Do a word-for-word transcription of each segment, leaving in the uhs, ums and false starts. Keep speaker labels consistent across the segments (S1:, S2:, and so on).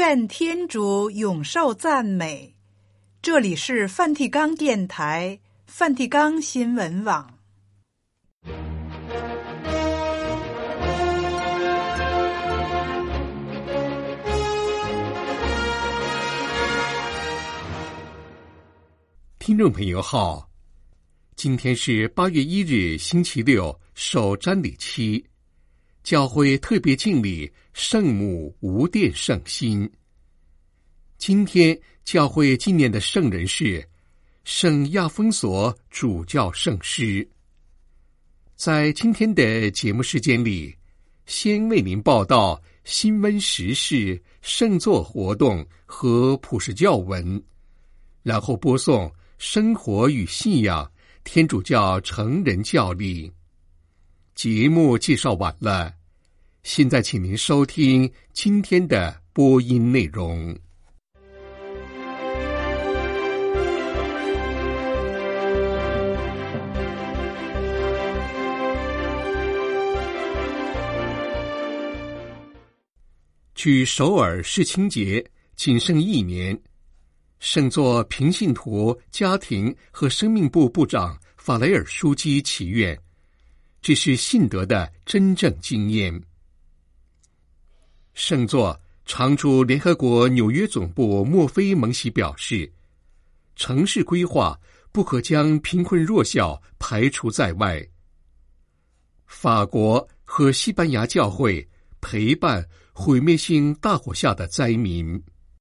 S1: 愿天主永受赞美。这里是梵蒂冈电台、梵蒂冈新闻网。
S2: 听众朋友好，今天是八月一日星期六，首瞻礼期，教会特别敬礼圣母无玷圣心。今天教会纪念的圣人是圣亚丰索主教圣师。在今天的节目时间里，先为您报道新闻时事、圣座活动和普世教文，然后播送生活与信仰天主教成人教理。节目介绍完了，现在请您收听今天的播音内容。距首尔世青节仅剩一年，圣座平信徒家庭和生命部部长法雷尔枢机祈愿，这是信德的真正经验。圣座常驻联合国纽约总部莫菲蒙西表示，城市规划不可将贫困弱小排除在外。法国和西班牙教会陪伴毁灭性大火下的灾民。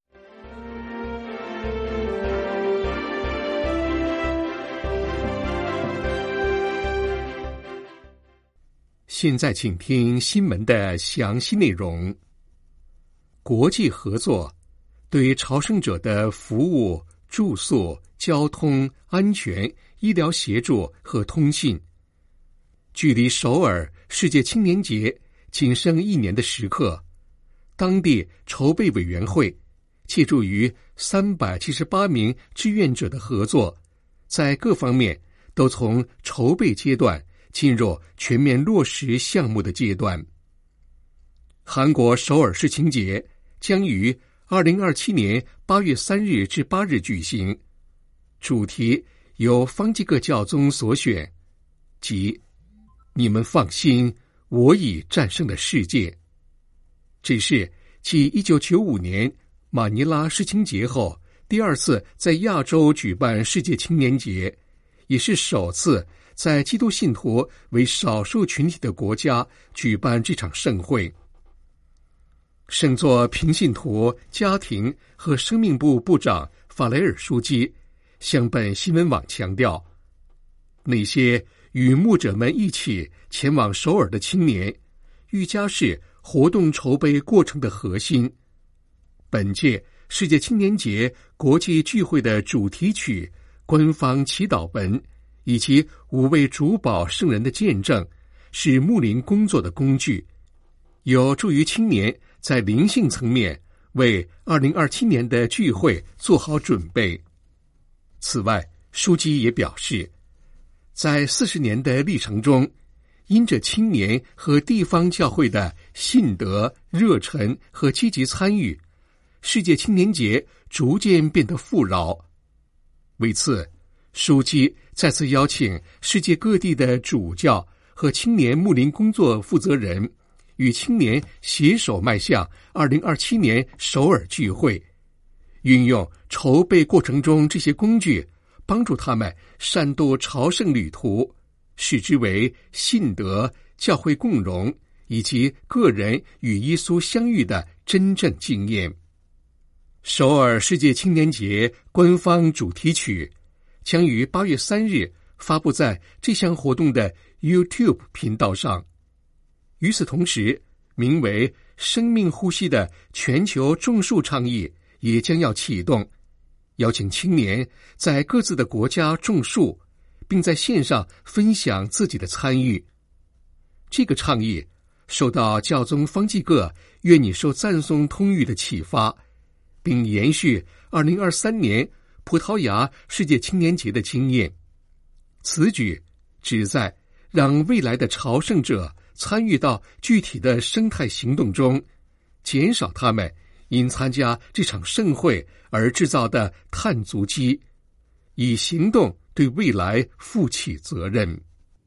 S2: 现在请听新闻的详细内容。国际合作对朝圣者的服务、住宿、交通、安全、医疗协助和通信。距离首尔世界青年节仅剩一年的时刻，当地筹备委员会借助于三百七十八名志愿者的合作，在各方面都从筹备阶段进入全面落实项目的阶段。韩国首尔世青节将于二零二七年八月三日至八日举行，主题由方济各教宗所选，即你们放心，我已战胜了世界。这是继一九九五年马尼拉世青节后第二次在亚洲举办世界青年节，也是首次在基督信徒为少数群体的国家举办这场盛会。圣座平信徒家庭和生命部部长法雷尔枢机向本新闻网强调，那些与牧者们一起前往首尔的青年愈加是活动筹备过程的核心。本届世界青年节国际聚会的主题曲、官方祈祷文以及五位主保圣人的见证，是牧灵工作的工具，有助于青年在灵性层面为二零二七年的聚会做好准备。此外，枢机也表示，在四十年的历程中，因着青年和地方教会的信德、热忱和积极参与，世界青年节逐渐变得富饶。为此，枢机再次邀请世界各地的主教和青年牧灵工作负责人与青年携手迈向二零二七年首尔聚会，运用筹备过程中这些工具，帮助他们善度朝圣旅途，视之为信德、教会共荣以及个人与耶稣相遇的真正经验。首尔世界青年节官方主题曲将于八月三日发布在这项活动的 YouTube 频道上。与此同时，名为生命呼吸的全球种树倡议也将要启动，邀请青年在各自的国家种树，并在线上分享自己的参与。这个倡议受到教宗方济各愿你受赞颂通谕的启发，并延续二零二三年葡萄牙世界青年节的经验。此举旨在让未来的朝圣者参与到具体的生态行动中，减少他们因参加这场盛会而制造的碳足迹，以行动对未来负起责任。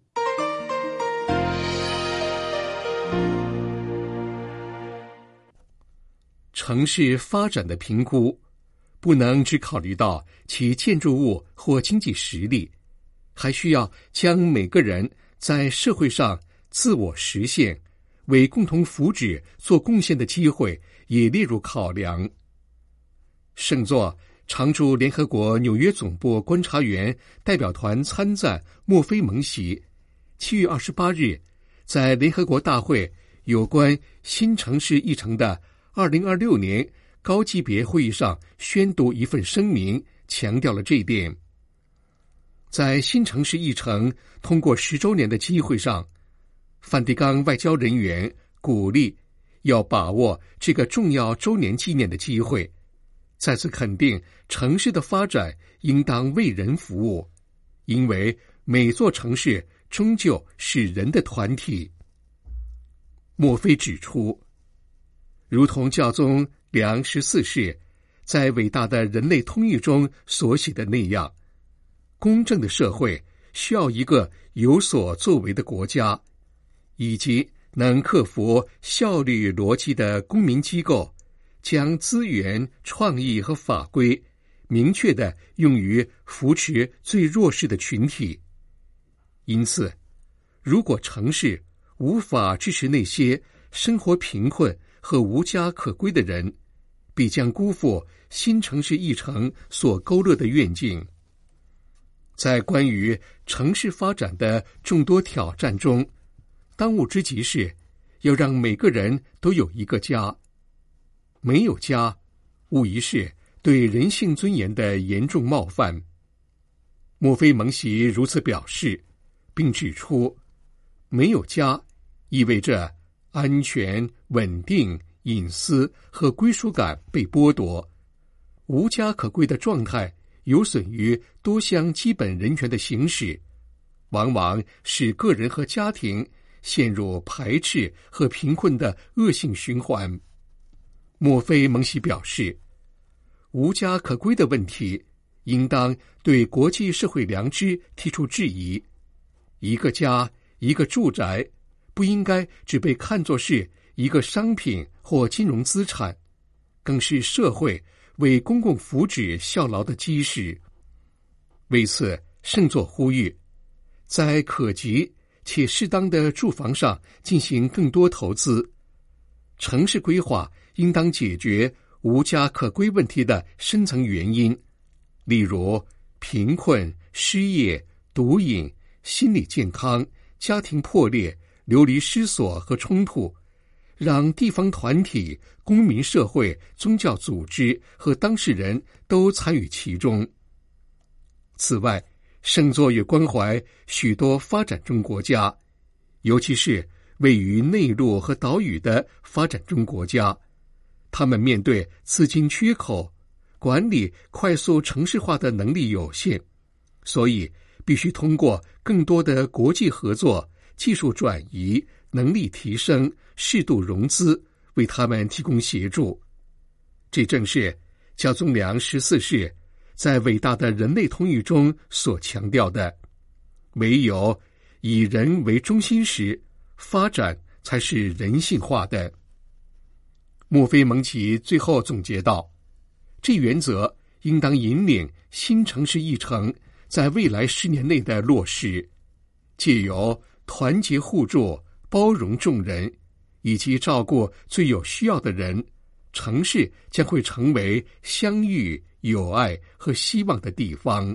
S2: 城市发展的评估不能只考虑到其建筑物或经济实力，还需要将每个人在社会上自我实现、为共同福祉做贡献的机会也列入考量。圣座常驻联合国纽约总部观察员代表团参赞莫菲蒙席七月二十八日在联合国大会有关新城市议程的二零二六年高级别会议上宣读一份声明，强调了这一点。在新城市议程通过十周年的机会上，梵蒂冈外交人员鼓励要把握这个重要周年纪念的机会，再次肯定城市的发展应当为人服务，因为每座城市终究是人的团体。莫非指出，如同教宗良十四世在伟大的人类通谕中所写的那样，公正的社会需要一个有所作为的国家，以及能克服效率逻辑的公民机构，将资源、创意和法规明确地用于扶持最弱势的群体。因此，如果城市无法支持那些生活贫困和无家可归的人，必将辜负新城市议程所勾勒的愿景。在关于城市发展的众多挑战中，当务之急是要让每个人都有一个家。没有家，无疑是对人性尊严的严重冒犯。莫非蒙席如此表示，并指出，没有家意味着安全、稳定、隐私和归属感被剥夺，无家可归的状态有损于多项基本人权的行使，往往使个人和家庭陷入排斥和贫困的恶性循环。莫非蒙席表示，无家可归的问题应当对国际社会良知提出质疑。一个家，一个住宅，不应该只被看作是一个商品或金融资产，更是社会为公共福祉效劳的基石。为此，圣座呼吁，在可及且适当的住房上进行更多投资。城市规划应当解决无家可归问题的深层原因，例如贫困、失业、毒瘾、心理健康、家庭破裂、流离失所和冲突，让地方团体、公民社会、宗教组织和当事人都参与其中。此外，圣座也关怀许多发展中国家，尤其是位于内陆和岛屿的发展中国家，他们面对资金缺口，管理快速城市化的能力有限，所以必须通过更多的国际合作、技术转移、能力提升、适度融资，为他们提供协助。这正是教宗良十四世在伟大的人类通谕中所强调的，唯有以人为中心时，发展才是人性化的。莫非蒙奇最后总结道，这原则应当引领新城市议程在未来十年内的落实，借由团结互助、包容众人，以及照顾最有需要的人，城市将会成为相遇、友爱和希望的地方。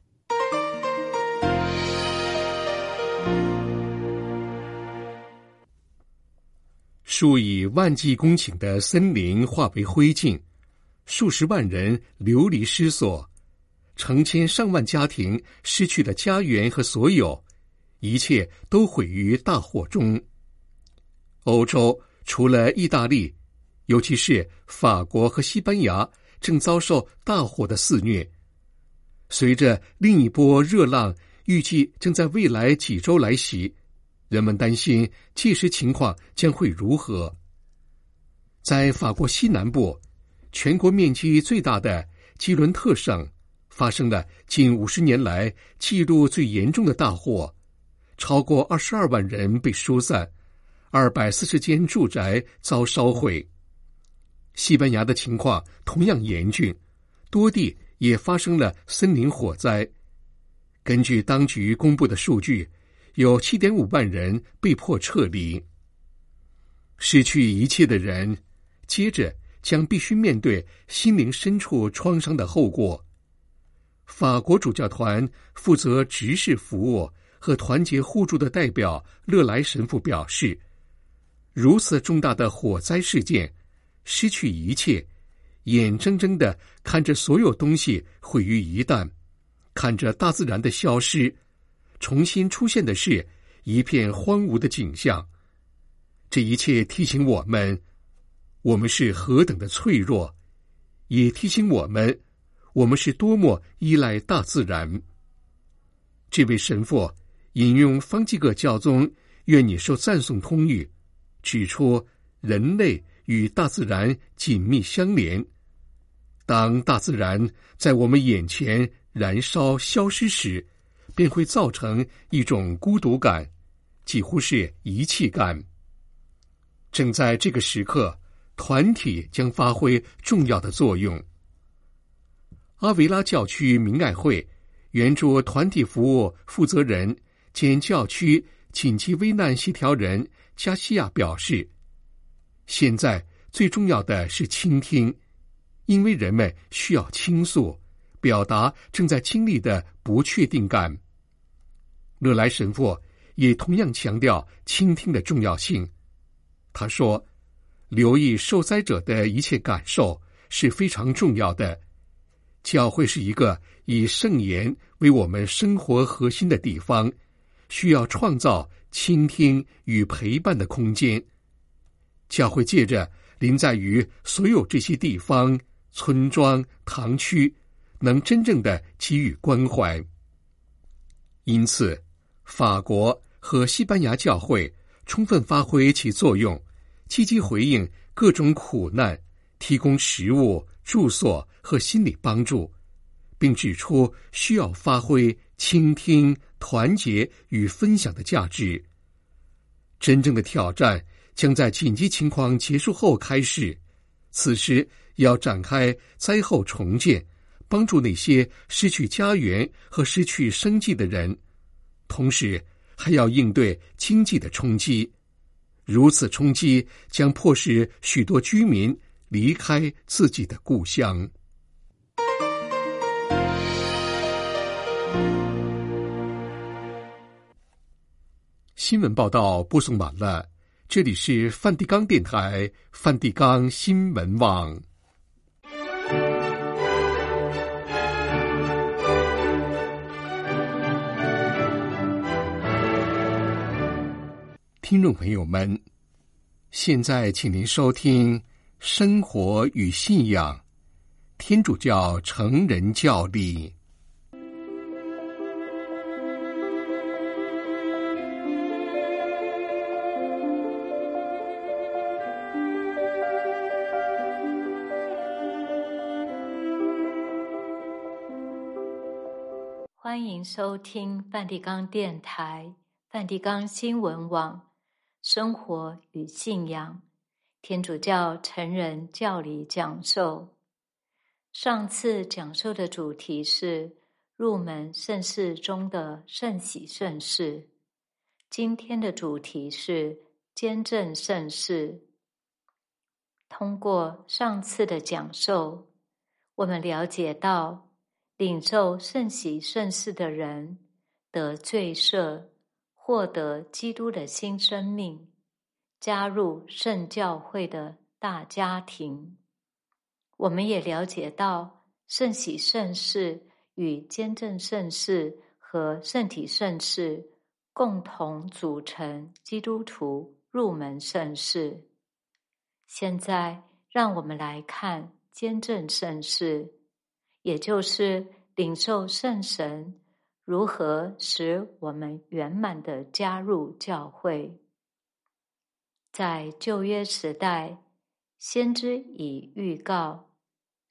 S2: 数以万计公顷的森林化为灰烬，数十万人流离失所，成千上万家庭失去了家园和所有，一切都毁于大火中。欧洲除了意大利，尤其是法国和西班牙，正遭受大火的肆虐。随着另一波热浪预计正在未来几周来袭，人们担心届时情况将会如何。在法国西南部， 全国面积最大的基伦特省发生了近五十年来记录最严重的大火，超过二十二万人被疏散，二百四十间住宅遭烧毁。西班牙的情况同样严峻，多地也发生了森林火灾。根据当局公布的数据，有 七点五万人被迫撤离。失去一切的人，接着将必须面对心灵深处创伤的后果。法国主教团负责执事服务和团结互助的代表勒莱神父表示，如此重大的火灾事件，失去一切，眼睁睁地看着所有东西毁于一旦，看着大自然的消失，重新出现的是一片荒芜的景象。这一切提醒我们，我们是何等的脆弱，也提醒我们，我们是多么依赖大自然。这位神父引用方济各教宗愿你受赞颂通谕，指出人类与大自然紧密相连。当大自然在我们眼前燃烧消失时，便会造成一种孤独感，几乎是遗弃感。正在这个时刻，团体将发挥重要的作用。阿维拉教区明爱会援助团体服务负责人兼教区紧急危难协调人加西亚表示，现在最重要的是倾听，因为人们需要倾诉，表达正在经历的不确定感。勒莱神父也同样强调倾听的重要性。他说，留意受灾者的一切感受是非常重要的。教会是一个以圣言为我们生活核心的地方，需要创造倾听与陪伴的空间。教会借着临在于所有这些地方、村庄、堂区，能真正的给予关怀。因此，法国和西班牙教会充分发挥其作用，积极回应各种苦难，提供食物、住所和心理帮助，并指出需要发挥倾听、团结与分享的价值。真正的挑战将在紧急情况结束后开始，此时要展开灾后重建，帮助那些失去家园和失去生计的人，同时还要应对经济的冲击。如此冲击将迫使许多居民离开自己的故乡。新闻报道播送完了，这里是梵蒂冈电台梵蒂冈新闻网。听众朋友们，现在请您收听《生活与信仰》天主教成人教理。
S3: 欢迎收听梵蒂冈电台梵蒂冈新闻网生活与信仰天主教成人教理讲授。上次讲授的主题是入门圣事中的圣喜圣事，今天的主题是坚振圣事。通过上次的讲授，我们了解到领受圣喜圣事的人得罪赦，获得基督的新生命，加入圣教会的大家庭。我们也了解到圣喜圣事与坚振圣事和圣体圣事共同组成基督徒入门圣事。现在让我们来看坚振圣事，也就是领受圣神如何使我们圆满地加入教会。在旧约时代，先知已预告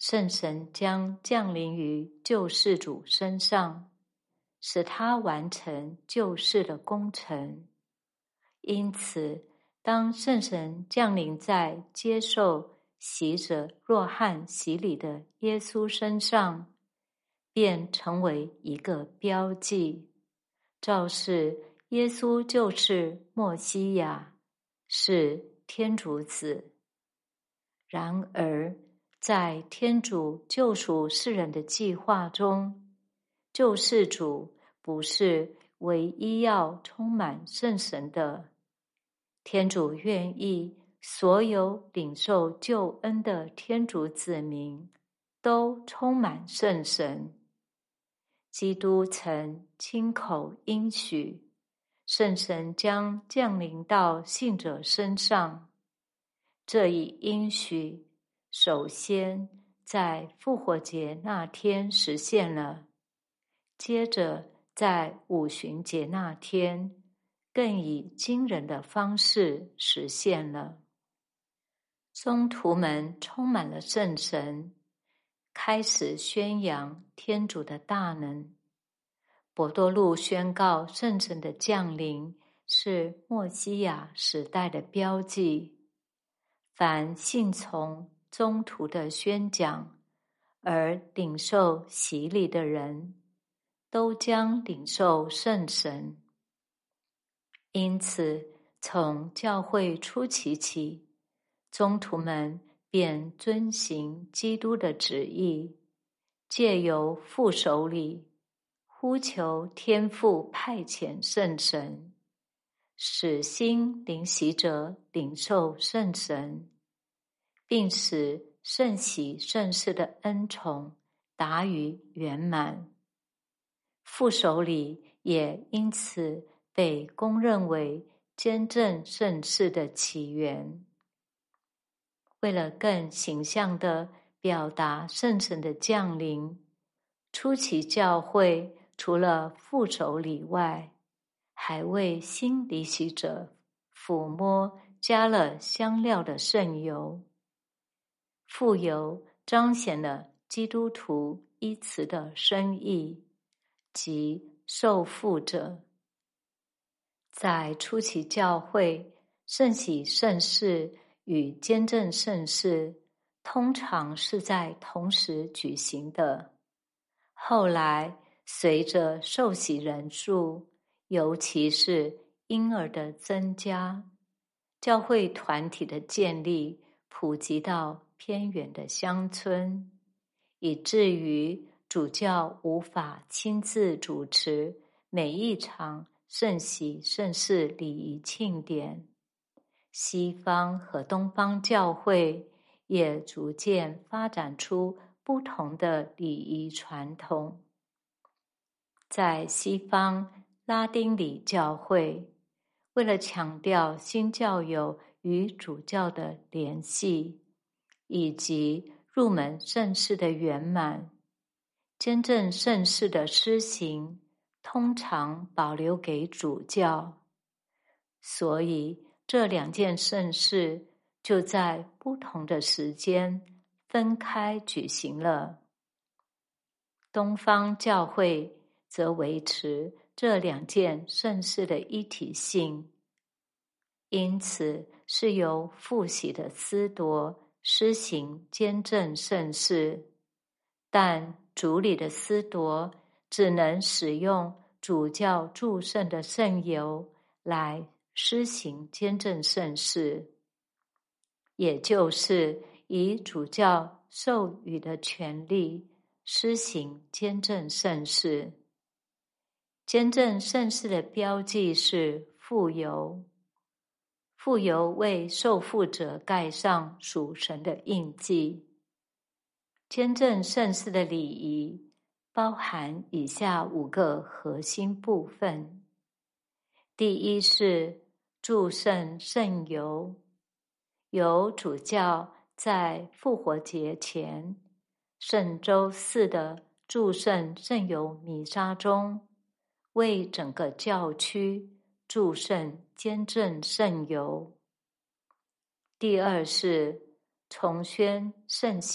S3: 圣神将降临于救世主身上，使他完成救世的工程。因此，当圣神降临在接受洗者若翰洗礼的耶稣身上，便成为一个标记，昭示耶稣就是默西亚，是天主子。然而，在天主救赎世人的计划中，救世主不是唯一要充满圣神的。天主愿意所有领受救恩的天主子民都充满圣神。基督曾亲口应许，圣神将降临到信者身上。这一应许首先在复活节那天实现了，接着在五旬节那天更以惊人的方式实现了。宗徒们充满了圣神，开始宣扬天主的大能。伯多禄宣告圣神的降临是默西亚时代的标记。凡信从宗徒的宣讲而领受洗礼的人，都将领受圣神。因此，从教会初期起，宗徒们便遵行基督的旨意，借由副手礼呼求天父派遣圣神，使新领洗者领受圣神，并使圣洗圣事的恩宠达于圆满。副手礼也因此被公认为坚正圣事的起源。为了更形象地表达圣神的降临，初期教会除了副手礼外，还为新离洗者抚摸加了香料的圣油。副油彰显了基督徒一词的深意，即受傅者。在初期教会，圣洗圣事与坚正圣事通常是在同时举行的。后来，随着受洗人数，尤其是婴儿的增加，教会团体的建立普及到偏远的乡村，以至于主教无法亲自主持每一场圣洗圣事礼仪庆典。西方和东方教会也逐渐发展出不同的礼仪传统。在西方拉丁礼教会，为了强调新教友与主教的联系，以及入门圣事的圆满，坚正圣事的施行通常保留给主教，所以这两件圣事就在不同的时间分开举行了。东方教会则维持这两件圣事的一体性，因此是由父洗的司铎施行坚正圣事，但主礼的司铎只能使用主教祝圣的圣油来施行坚正圣事，也就是以主教授予的权力施行坚正圣事。坚正圣事的标记是傅油，傅油为受傅者盖上属神的印记。坚正圣事的礼仪包含以下五个核心部分。第一是祝圣圣油，由主教在复活节前圣周四的祝圣圣油弥撒中，为整个教区祝圣坚正圣油。第二是重宣圣洗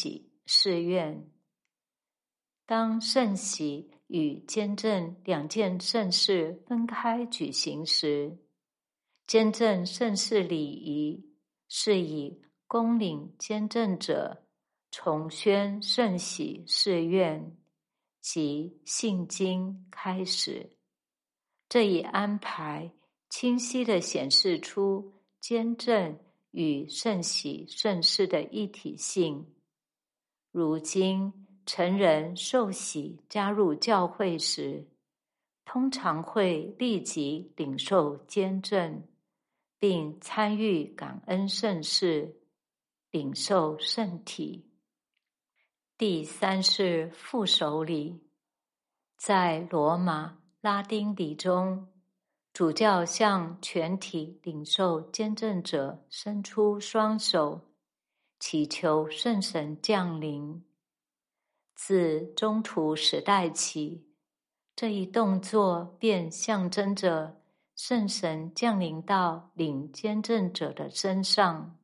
S3: 誓愿。当圣喜与监正两件圣事分开举行时，监正圣事礼仪是以恭领监正者重宣圣喜誓愿及信经开始。这一安排清晰地显示出监正与圣喜圣事的一体性。如今成人受洗加入教会时，通常会立即领受监正，并参与感恩圣事，领受圣体。第三是副手礼。在罗马拉丁礼中，主教向全体领受监正者伸出双手，祈求圣神降临。自中土时代起，这一动作便象征着圣神降临到领监正者的身上。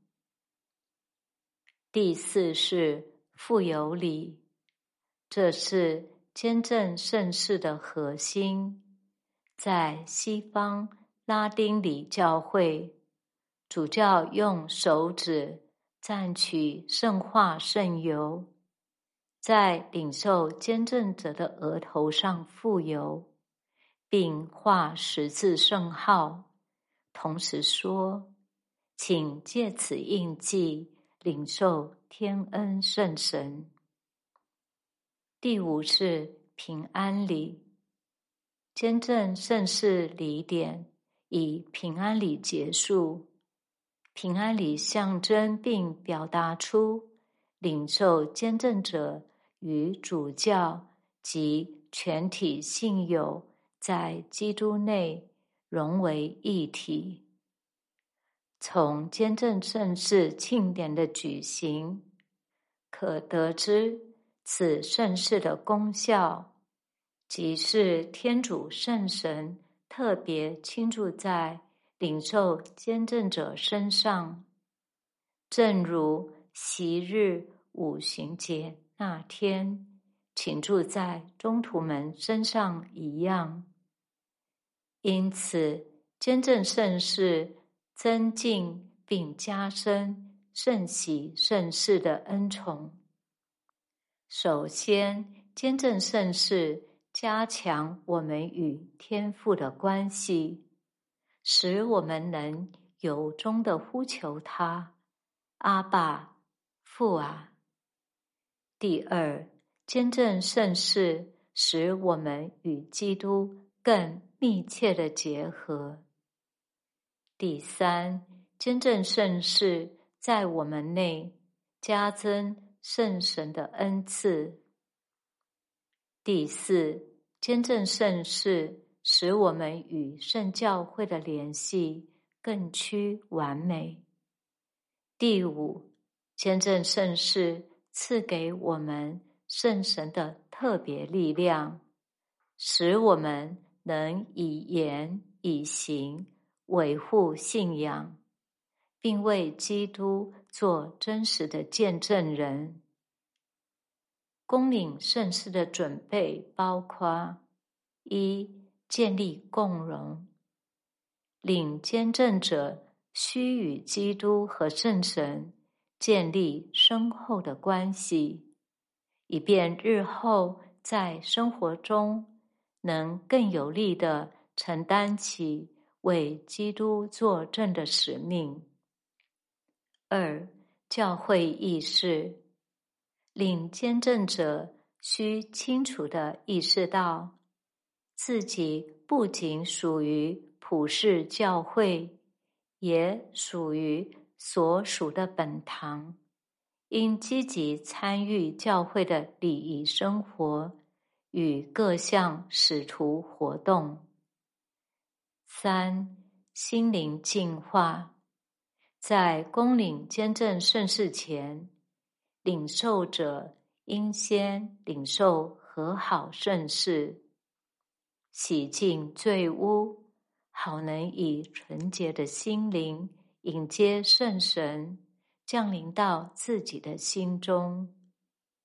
S3: 第四是傅油礼，这是监正圣事的核心。在西方拉丁礼教会，主教用手指蘸取圣化圣油，在领受监正者的额头上傅油，并画十字圣号，同时说：请借此印记领受天恩圣神。第五是平安礼。监正圣事礼典以平安礼结束。平安礼象征并表达出领受监正者与主教及全体信友在基督内融为一体。从监正圣事庆典的举行，可得知此圣事的功效，即是天主圣神特别倾注在领受监正者身上，正如昔日五旬节那天倾注在宗徒们身上一样。因此，监正圣事增进并加深圣喜圣事的恩宠。首先，监正圣事加强我们与天父的关系，使我们能由衷地呼求他，阿爸，父啊。第二，监正圣事使我们与基督更密切的结合。第三，监正圣事在我们内加增圣神的恩赐。第四，监正圣事使我们与圣教会的联系更趋完美。第五，监正圣事赐给我们圣神的特别力量，使我们能以言以行维护信仰，并为基督做真实的见证人。恭领圣事的准备包括：一、建立共融。领监正者须与基督和圣神建立深厚的关系，以便日后在生活中能更有力地承担起为基督作证的使命。二、教会意识。领监正者需清楚地意识到，自己不仅属于普世教会，也属于所属的本堂，应积极参与教会的礼仪生活与各项使徒活动。三、心灵净化。在恭领监正圣事前，领受者应先领受和好圣事，洗净罪污，好能以纯洁的心灵迎接圣神降临到自己的心中。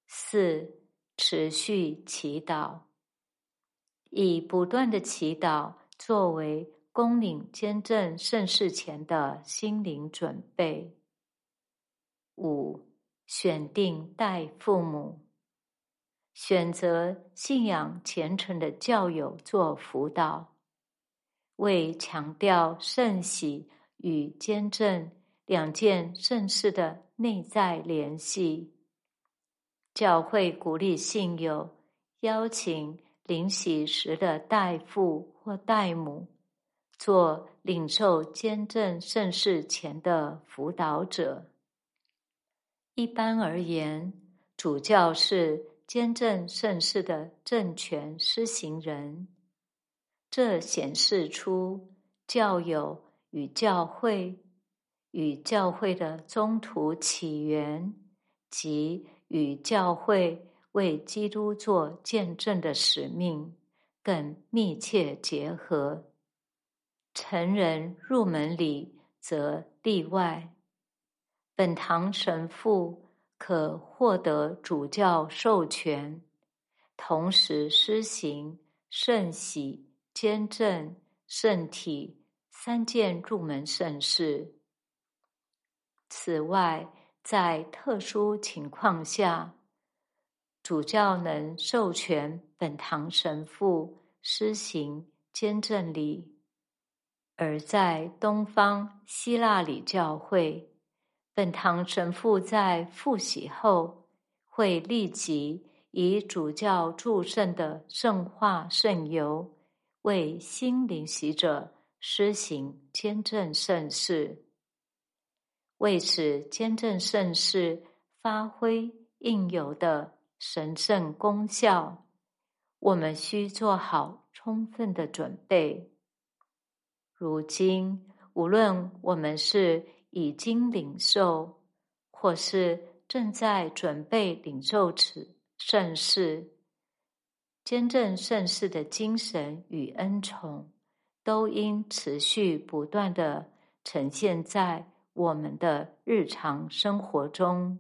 S3: 四、持续祈祷，以不断的祈祷作为恭领监正圣事前的心灵准备。五、选定代父母，选择信仰虔诚的教友做辅导，为强调圣喜与监正两件圣事的内在联系，教会鼓励信友邀请领洗时的代父或代母做领受监正圣事前的辅导者。一般而言，主教是监正圣事的政权施行人，这显示出教友与教会、与教会的宗徒起源及与教会为基督做见证的使命更密切结合。成人入门礼则例外，本堂神父可获得主教授权，同时施行圣喜、监正、圣体三件入门圣事。此外，在特殊情况下，主教能授权本堂神父施行监正礼，而在东方希腊礼教会，本堂神父在复洗后会立即以主教祝圣的圣化圣油为新领洗者施行监正圣事。为使监正圣事发挥应有的神圣功效，我们需做好充分的准备。如今，无论我们是已经领受，或是正在准备领受此圣事，监正圣事的精神与恩宠，都应持续不断地呈现在我们的日常生活中。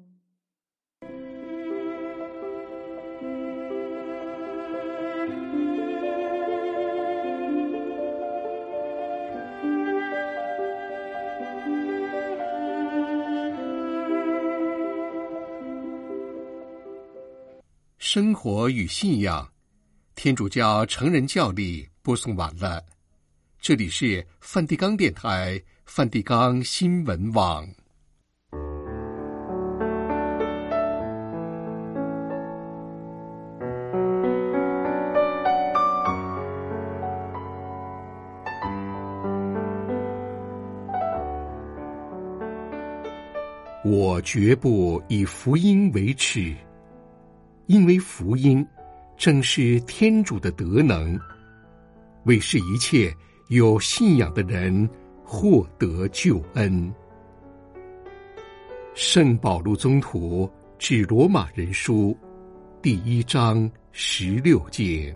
S2: 生活与信仰，天主教成人教理播送完了。这里是梵蒂冈电台梵蒂冈新闻网。我绝不以福音为耻，因为福音正是天主的德能，为使一切有信仰的人获得救恩。圣保禄宗徒致罗马人书第一章十六节。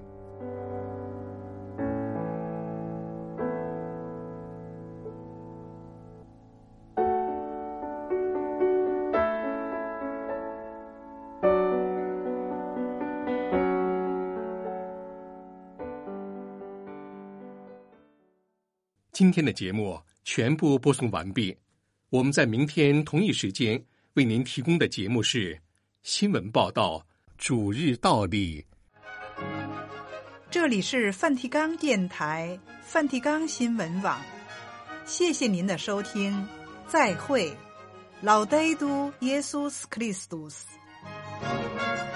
S2: 今天的节目全部播送完毕，我们在明天同一时间为您提供的节目是新闻报道、主日道理。
S1: 这里是梵蒂冈电台梵蒂冈新闻网，谢谢您的收听，再会。Laudetur Jesus Christus。